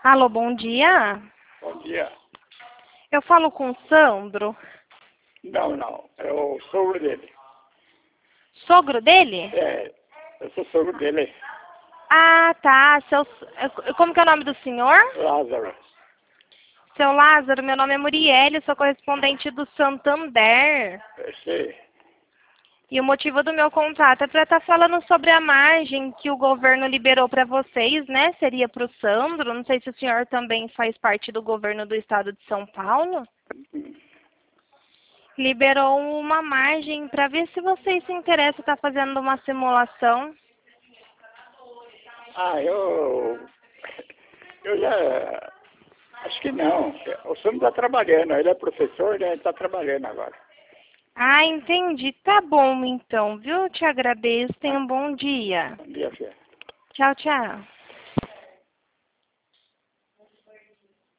Alô, bom dia. Bom dia. Eu falo com o Sandro. Não, é o sogro dele. Sogro dele? É, eu sou sogro dele, Ah, tá. Como que é o nome do senhor? Lázaro. Seu Lázaro, meu nome é Murielle, sou correspondente do Santander. Eu sei. E o motivo do meu contato é para estar falando sobre a margem que o governo liberou para vocês, né? Seria para o Sandro. Não sei se o senhor também faz parte do governo do estado de São Paulo. Liberou uma margem para ver se vocês se interessam, está fazendo uma simulação. Ah, eu já, acho que não. O senhor está trabalhando, ele é professor, né? Ele está trabalhando agora. Ah, entendi. Tá bom então, viu? Te agradeço. Tenha um bom dia. Bom dia, filha. Tchau, tchau.